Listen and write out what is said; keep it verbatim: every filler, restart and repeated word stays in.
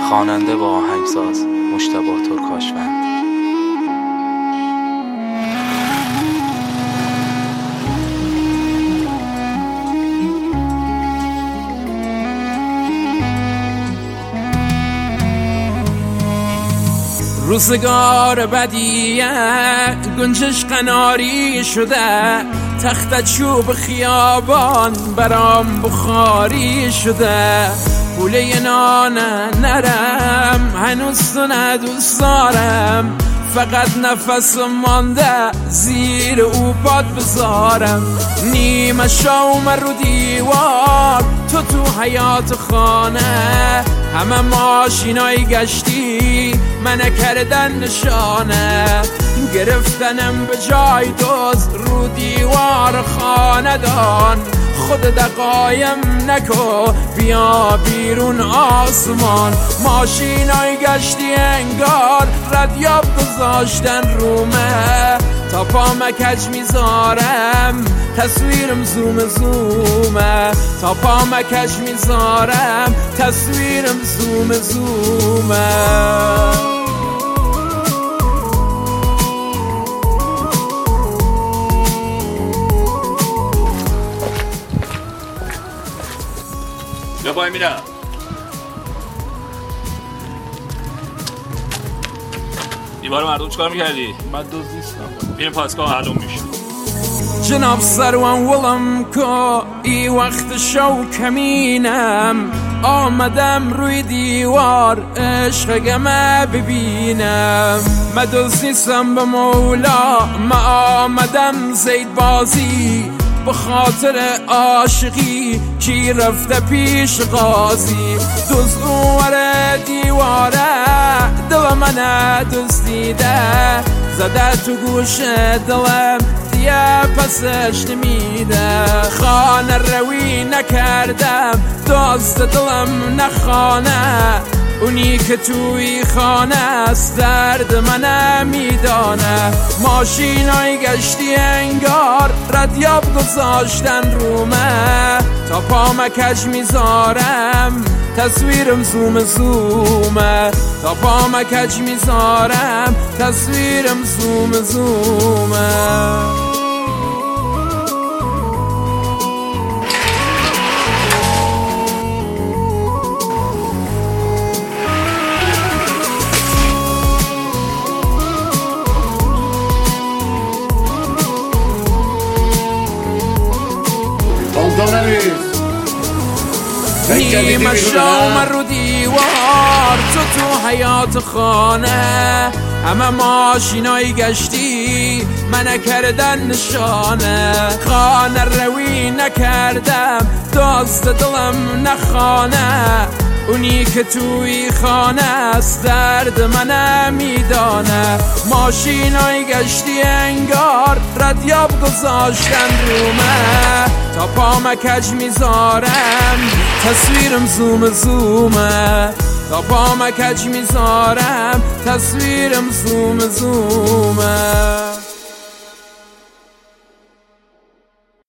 خواننده و آهنگساز مجتبی ترکاشوند. روزگار بدیه گنجش قناری شده، تخت چوب خیابان برام بخاری شده. پوله نان نرم هنوز تو ندوست دارم، فقط نفس مانده زیر او پاد بذارم. نیمه شوم رو دیوار تو تو حیات خانه، همه ماشینای گشتی من کردن نشانه. گرفتنم به جای دوز رو دیوار خاندان، خود دقایم نکو بیا بیرون آسمان. ماشینای گشتی انگار ردیاب گذاشتن رومه، تا پام کج میذارم تصویرم زوم زومه. تا پام کج میذارم تصویرم زوم زومه. بیا پای میرم. دیوار مردم چکار میکردی؟ من دوز نیستم. بیریم پاسگاه معلوم میشه. جناب سروان ولم کو ای وقت شو کمینم، آمدم روی دیوار عشقگمه ببینم. من دوز نیستم به مولا، من آمدم زید بازی، به خاطر عاشقی کی رفته پیش قاضی. دوز اونور دیواره دل من دزدیده، زده تو گوش دلم دیگه پسش نمیده. خانه روی نکردم دزد دلم نخانه، اونی که توی خانه است درد من میدانه. ماشینای گشتی انگار ردیاب گذاشتن رومه، تا پام کج میذارم تصویرم زوم زومه. تا پام کج میذارم تصویرم زوم زومه. نیمه شوم رو دیوار تو تو حیات خانه، همه ماشینای گشتی من کردن نشانه. خانه روی نکردم دزد دلم نخانه، اونی که توی خانه است درد من میدانه. ماشینای گشتی انگار ردیاب گذاشتن رومه، تا پام کج میذارم تصویرم زوم زومه. تا پام کج میذارم تصویرم زوم زومه.